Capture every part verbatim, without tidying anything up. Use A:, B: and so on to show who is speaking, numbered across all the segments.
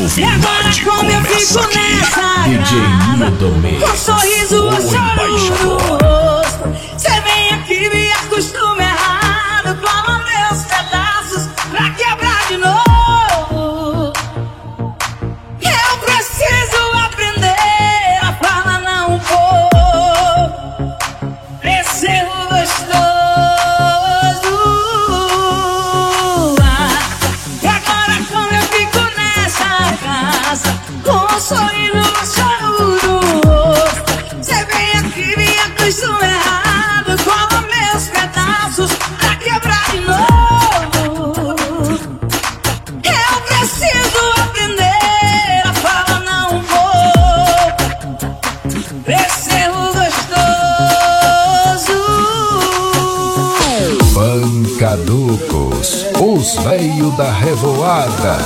A: E agora como eu fico nessa
B: D J Nildo,
A: com um sorriso
B: o embaixador.
A: no rosto. Cê vem aqui, me acostuma errado, toma meus pedaços pra quebrar de novo. Eu preciso aprender a falar não um pouco, crescer gostoso. Ah, e agora como eu fico nessa casa, com um sorriso no rosto. Cê vem aqui, me acostuma errado, toma meus pedaços pra quebrar de novo. Eu preciso aprender a falar não um pouco, crescer gostoso.
B: Pancaducos, os velhos da revoada.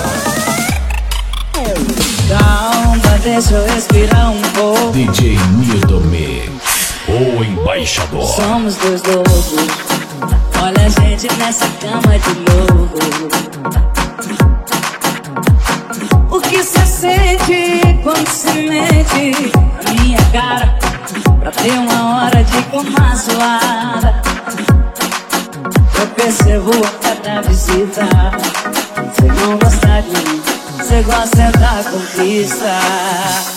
A: Calma, deixa eu respirar um pouco.
B: D J Nildo Mix, o embaixador.
A: Somos dois loucos, olha a gente nessa cama de novo. O que cê sente quando se mete na minha cara, pra ter uma hora de cama zoada? Eu percebo a cada visita, cê não gosta de mim, cê gosta da conquista.